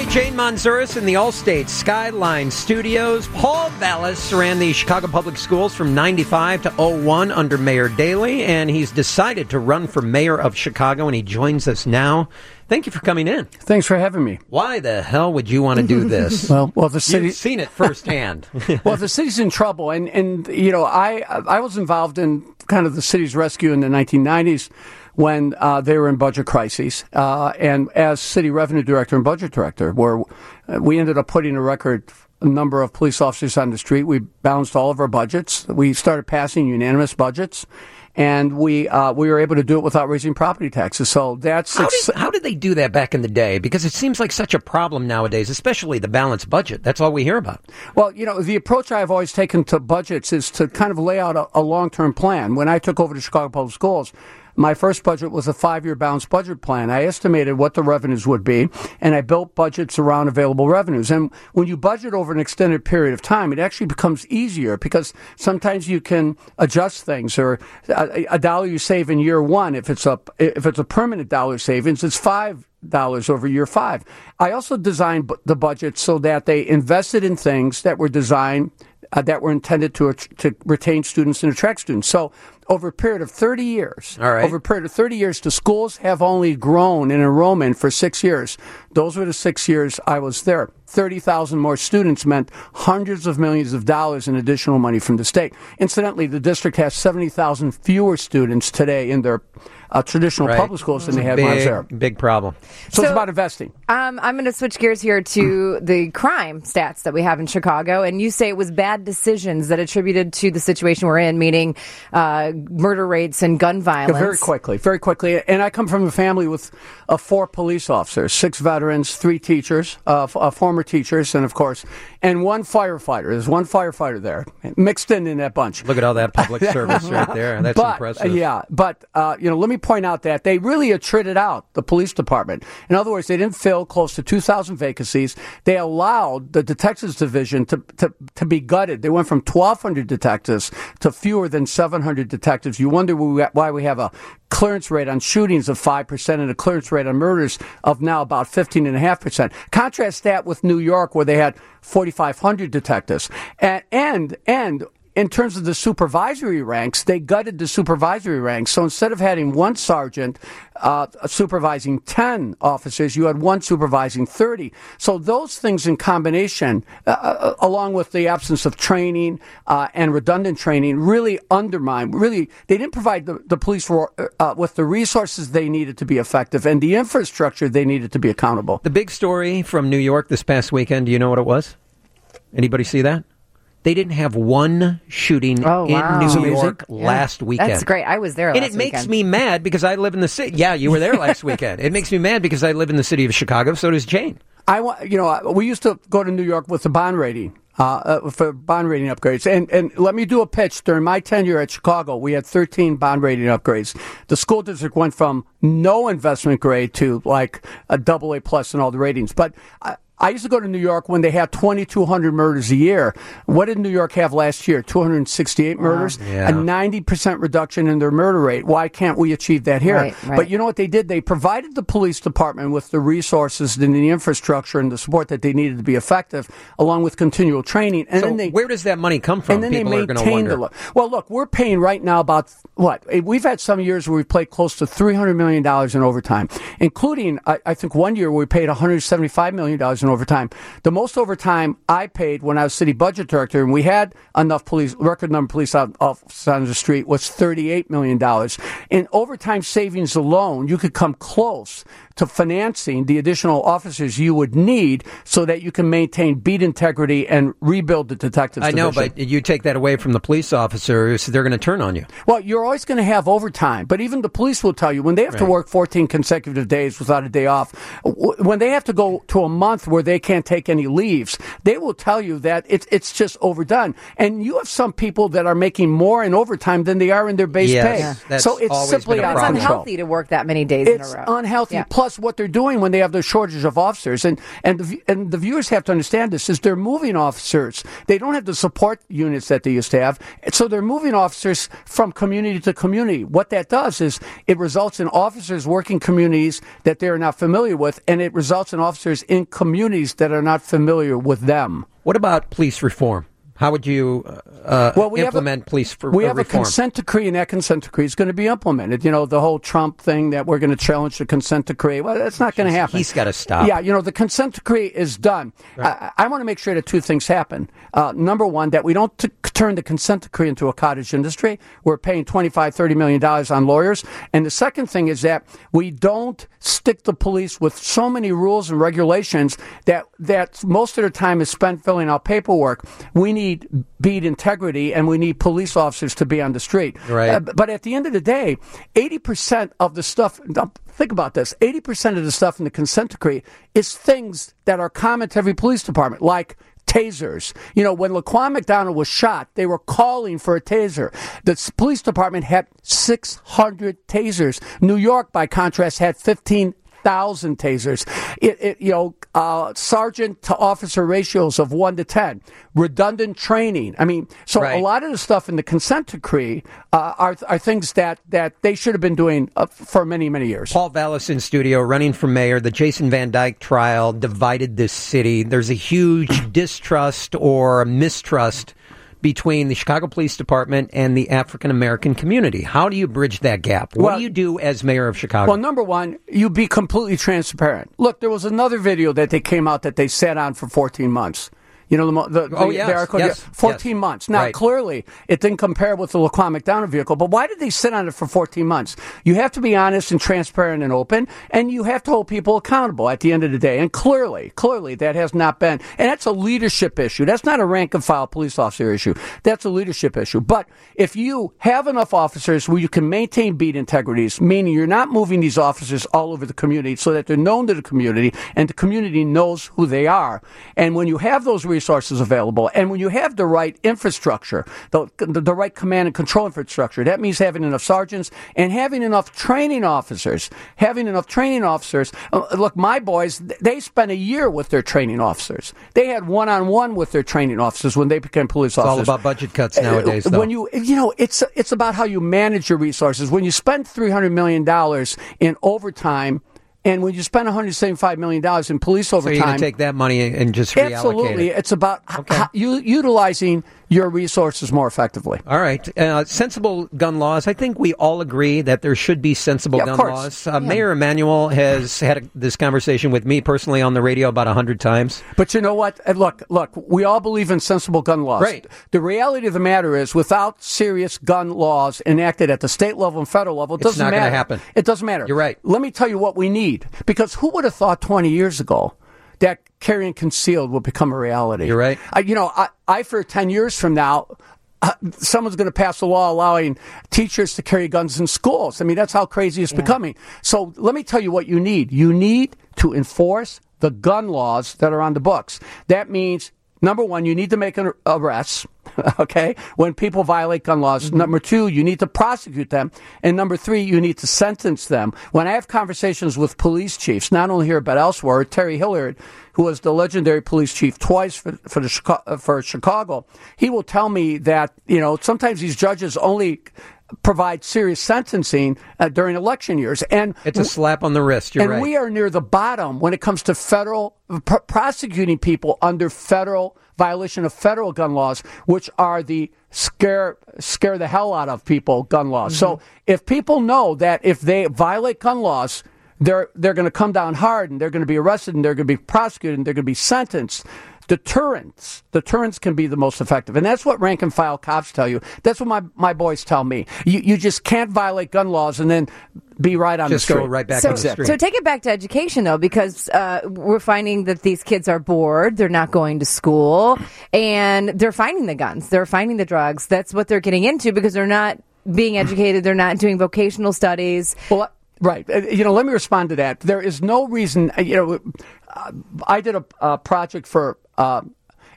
Jane Manzouris in the Allstate Skyline Studios. Paul Vallis ran the Chicago Public Schools from 95 to 01 under Mayor Daley, and he's decided to run for mayor of Chicago, and he joins us now. Thank you for coming in. Thanks for having me. Why the hell would you want to do this? Well, the city. You've seen it firsthand. Well, the city's in trouble, and you know, I was involved in kind of the city's rescue in the 1990s. When they were in budget crises, and as city revenue director and budget director, where we ended up putting a record number of police officers on the street. We balanced all of our budgets. We started passing unanimous budgets, and we were able to do it without raising property taxes. So that's how did they do that back in the day? Because it seems like such a problem nowadays, especially the balanced budget. That's all we hear about. Well, you know, the approach I've always taken to budgets is to kind of lay out a long-term plan. When I took over the Chicago Public Schools, my first budget was a 5-year balanced budget plan. I estimated what the revenues would be, and I built budgets around available revenues. And when you budget over an extended period of time, it actually becomes easier because sometimes you can adjust things. Or a dollar you save in year one, if it's a permanent dollar savings, it's $5 over year 5. I also designed the budget so that they invested in things that were designed that were intended to retain students and attract students. So over a period of 30 years, the schools have only grown in enrollment for 6 years. Those were the 6 years I was there. 30,000 more students meant hundreds of millions of dollars in additional money from the state. Incidentally, the district has 70,000 fewer students today in their traditional public schools than they had when I was there. Big problem. So it's about investing. I'm going to switch gears here to the crime stats that we have in Chicago. And you say it was bad decisions that attributed to the situation we're in, meaning murder rates and gun violence. Very quickly. And I come from a family with 4 police officers, 6 veterans, 3 teachers, former teachers, and of course, and 1 firefighter. There's 1 firefighter there, mixed in that bunch. Look at all that public service right there. That's impressive. But let me point out that they really attrited out the police department. In other words, they didn't fill close to 2,000 vacancies. They allowed the detectives division to be gutted. They went from 1,200 detectives to fewer than 700 detectives. You wonder why we have a clearance rate on shootings of 5% and a clearance rate on murders of now about 15.5%. Contrast that with New York, where they had 4,500 detectives. And in terms of the supervisory ranks, they gutted the supervisory ranks. So instead of having 1 sergeant supervising 10 officers, you had 1 supervising 30. So those things in combination, along with the absence of training and redundant training, really undermined. They didn't provide the police with the resources they needed to be effective and the infrastructure they needed to be accountable. The big story from New York this past weekend, do you know what it was? Anybody see that? They didn't have 1 shooting in New York last weekend. That's great. I was there last weekend. And it makes me mad because I live in the city. Yeah, you were there last weekend. It makes me mad because I live in the city of Chicago. So does Jane. We used to go to New York with the bond rating. For bond rating upgrades. And let me do a pitch. During my tenure at Chicago, we had 13 bond rating upgrades. The school district went from no investment grade to like a AA+ in all the ratings. But I used to go to New York when they had 2,200 murders a year. What did New York have last year? 268 murders? Yeah. A 90% reduction in their murder rate. Why can't we achieve that here? Right. But you know what they did? They provided the police department with the resources and the infrastructure and the support that they needed to be effective, along with continual training. And where does that money come from? And then People they are going to wonder. Well, look, we're paying right now about, we've had some years where we've paid close to $300 million in overtime, including, I think one year we paid $175 million in overtime. The most overtime I paid when I was city budget director, and we had enough record number of police officers on the street, was $38 million. In overtime savings alone, you could come close to financing the additional officers you would need so that you can maintain beat integrity and rebuild the detectives division. I know, but you take that away from the police officers, they're going to turn on you. Well, you're always going to have overtime, but even the police will tell you when they have to work 14 consecutive days without a day off, when they have to go to a month where they can't take any leaves, they will tell you that it's just overdone. And you have some people that are making more in overtime than they are in their base pay. That's so it's simply been a out of problem. It's unhealthy to work that many days in a row. It's unhealthy. Yeah. Plus, because what they're doing when they have the shortage of officers, and the viewers have to understand this, is they're moving officers. They don't have the support units that they used to have, so they're moving officers from community to community. What that does is it results in officers working communities that they're not familiar with, and it results in officers in communities that are not familiar with them. What about police reform? How would you implement police reform? We have a consent decree, and that consent decree is going to be implemented. You know, the whole Trump thing that we're going to challenge the consent decree. Well, that's not going to happen. He's got to stop. Yeah, you know, the consent decree is done. Right. I want to make sure that two things happen. Number one, that we don't turn the consent decree into a cottage industry. We're paying $25, $30 million on lawyers. And the second thing is that we don't stick the police with so many rules and regulations that most of their time is spent filling out paperwork. We need beat integrity, and we need police officers to be on the street. Right. But at the end of the day, 80% of the stuff, think about this, 80% of the stuff in the consent decree is things that are common to every police department, like tasers. You know, when Laquan McDonald was shot, they were calling for a taser. The police department had 600 tasers. New York, by contrast, had 15,000 tasers. Sergeant to officer ratios of 1 to 10, redundant training. I mean, so right. A lot of the stuff in the consent decree are things that they should have been doing for many, many years. Paul Vallas in studio, running for mayor. The Jason Van Dyke trial divided this city. There's a huge distrust or mistrust between the Chicago Police Department and the African American community. How do you bridge that gap? What do you do as mayor of Chicago? Well, number one, you be completely transparent. Look, there was another video that they came out that they sat on for 14 months. You know, yes, 14 months. Now, right. Clearly, it didn't compare with the Laquan McDonald vehicle, but why did they sit on it for 14 months? You have to be honest and transparent and open, and you have to hold people accountable at the end of the day. And clearly, that has not been. And that's a leadership issue. That's not a rank-and-file police officer issue. That's a leadership issue. But if you have enough officers where you can maintain beat integrities, meaning you're not moving these officers all over the community so that they're known to the community and the community knows who they are, and when you have those resources available, and when you have the right infrastructure, the right command and control infrastructure, that means having enough sergeants and having enough training officers. Look, my boys, they spent a year with their training officers. They had one-on-one with their training officers when they became police officers. It's all about budget cuts nowadays, though. When it's about how you manage your resources. When you spend $300 million in overtime, and when you spend $175 million in police overtime... So you're going to take that money and just reallocate Absolutely. it. It's about utilizing your resources more effectively. All right. Sensible gun laws. I think we all agree that there should be sensible gun laws. Mayor Emanuel has had this conversation with me personally on the radio about 100 times. But you know what? Look, we all believe in sensible gun laws. Right. The reality of the matter is, without serious gun laws enacted at the state level and federal level, it doesn't matter. It's not going to happen. It doesn't matter. You're right. Let me tell you what we need. Because who would have thought 20 years ago that carrying concealed will become a reality? You're right. I for 10 years from now, someone's going to pass a law allowing teachers to carry guns in schools. I mean, that's how crazy it's becoming. So let me tell you what you need. You need to enforce the gun laws that are on the books. That means, number one, you need to make an arrest, okay, when people violate gun laws. Mm-hmm. Number two, you need to prosecute them. And number three, you need to sentence them. When I have conversations with police chiefs, not only here but elsewhere, Terry Hilliard, who was the legendary police chief twice for Chicago, he will tell me that, sometimes these judges only provide serious sentencing during election years. And it's a slap on the wrist. You're right. And we are near the bottom when it comes to federal prosecuting people under federal violation of federal gun laws, which are the scare the hell out of people gun laws. Mm-hmm. So if people know that if they violate gun laws, they're going to come down hard and they're going to be arrested and they're going to be prosecuted and they're going to be sentenced. Deterrence can be the most effective. And that's what rank and file cops tell you. That's what my boys tell me. You just can't violate gun laws and then be right on the street. Just go right back on the street. So take it back to education, though, because we're finding that these kids are bored. They're not going to school. And they're finding the guns. They're finding the drugs. That's what they're getting into because they're not being educated. They're not doing vocational studies. Well, right. Let me respond to that. There is no reason, I did a project for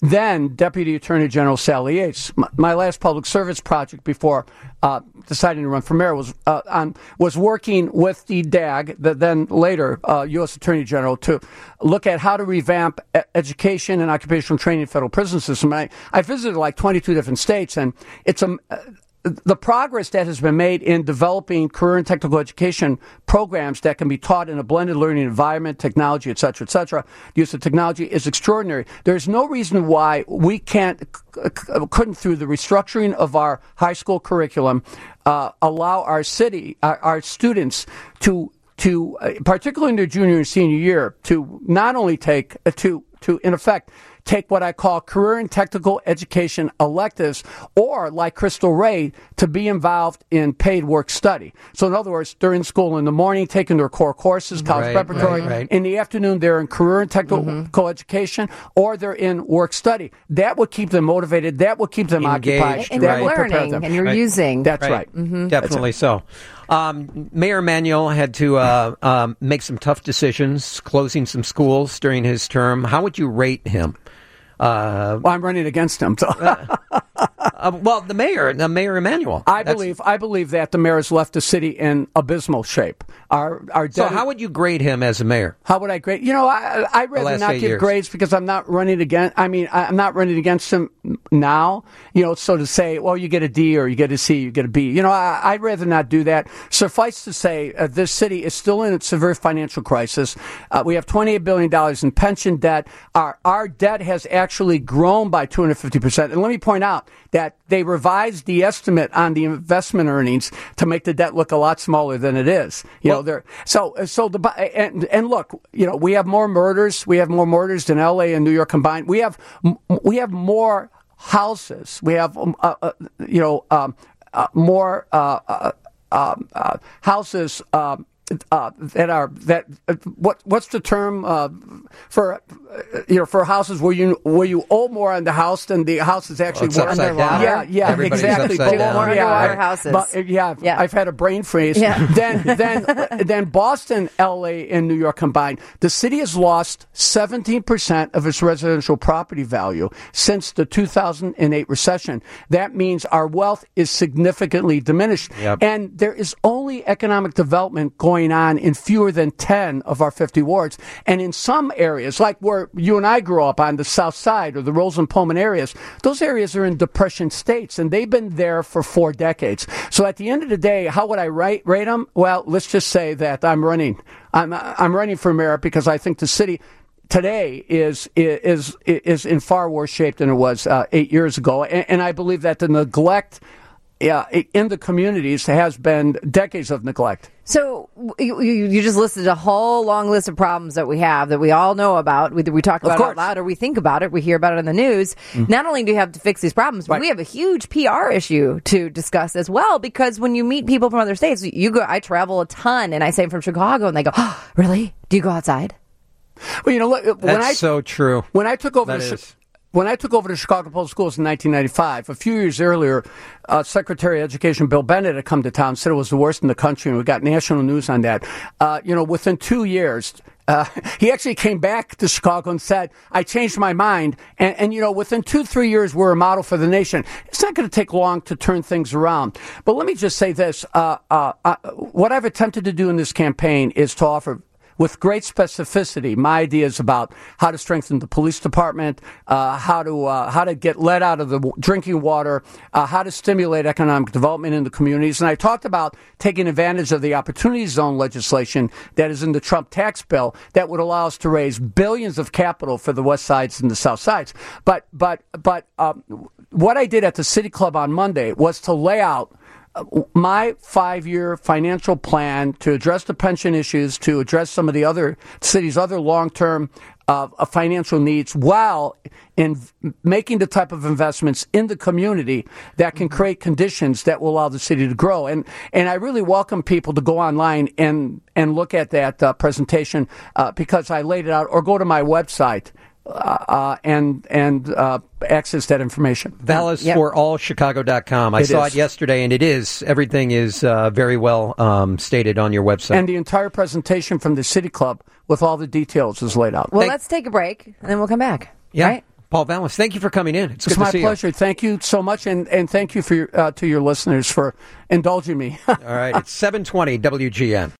then Deputy Attorney General Sally Yates. My last public service project before deciding to run for mayor was working with the DAG, the then later U.S. Attorney General, to look at how to revamp education and occupational training in the federal prison system. And I visited like 22 different states, and it's the progress that has been made in developing career and technical education programs that can be taught in a blended learning environment, technology, et cetera, the use of technology is extraordinary. There's no reason why we couldn't, through the restructuring of our high school curriculum, allow our students to particularly in their junior and senior year, to not only take what I call career and technical education electives, or like Crystal Ray, to be involved in paid work study. So in other words, they're in school in the morning, taking their core courses, college preparatory. Right. In the afternoon, they're in career and technical education, or they're in work study. That would keep them motivated. That would keep them occupied. And that you're would prepare learning, them. and you're using. That's right. Mm-hmm. Definitely so. Mayor Emanuel had to make some tough decisions, closing some schools during his term. How would you rate him? Well, I'm running against him. So. Well, the mayor Emanuel. I believe that the mayor has left the city in abysmal shape. So how would you grade him as a mayor? How would I grade? I'd rather not give grades because I'm not running against. I'm not running against him now. So to say, well, you get a D or you get a C, you get a B. I'd rather not do that. Suffice to say, this city is still in a severe financial crisis. We have $28 billion in pension debt. Our debt has actually grown by 250%. And let me point out that they revised the estimate on the investment earnings to make the debt look a lot smaller than it is. Look, we have more murders. We have more murders than L.A. and New York combined. We have more houses. We have more houses what's the term for houses where you owe more on the house than the house is actually worth? Underwater. Yeah, exactly. More underwater houses. I've had a brain freeze. Yeah. Then Boston, L.A., and New York combined, the city has lost 17% of its residential property value since the 2008 recession. That means our wealth is significantly diminished, and there is only economic development going on in fewer than 10 of our 50 wards. And in some areas, like where you and I grew up on the South Side or the Roseland-Pullman areas, those areas are in depression states, and they've been there for 4 decades. So at the end of the day, how would I rate them? Well, let's just say that I'm running for mayor because I think the city today is in far worse shape than it was 8 years ago. And I believe that the neglect in the communities has been decades of neglect. So you just listed a whole long list of problems that we have that we all know about. We talk about it out loud or we think about it. We hear about it in the news. Mm-hmm. Not only do you have to fix these problems, but we have a huge PR issue to discuss as well, because when you meet people from other states, I travel a ton and I say I'm from Chicago and they go, oh, really? Do you go outside? Well, that's so true. When I took over the Chicago Public Schools in 1995, a few years earlier, Secretary of Education Bill Bennett had come to town, said it was the worst in the country, and we got national news on that. Within 2 years, he actually came back to Chicago and said, I changed my mind. And within 2-3 years, we're a model for the nation. It's not going to take long to turn things around. But let me just say this. What I've attempted to do in this campaign is to offer, with great specificity, my ideas about how to strengthen the police department, how to get lead out of the drinking water, how to stimulate economic development in the communities. And I talked about taking advantage of the opportunity zone legislation that is in the Trump tax bill that would allow us to raise billions of capital for the West Sides and the South Sides. But what I did at the City Club on Monday was to lay out my 5-year financial plan to address the pension issues, to address some of the city's other long-term financial needs, while in making the type of investments in the community that can create conditions that will allow the city to grow. And I really welcome people to go online and look at that presentation because I laid it out, or go to my website and access that information. VallisForAllChicago.com. I saw it yesterday, and everything is very well stated on your website. And the entire presentation from the City Club with all the details is laid out. Well, let's take a break, and then we'll come back. Yeah. Right? Paul Vallas, thank you for coming in. It's good my to see pleasure. you. Thank you so much, and thank you for to your listeners for indulging me. All right, it's 7:20 WGN.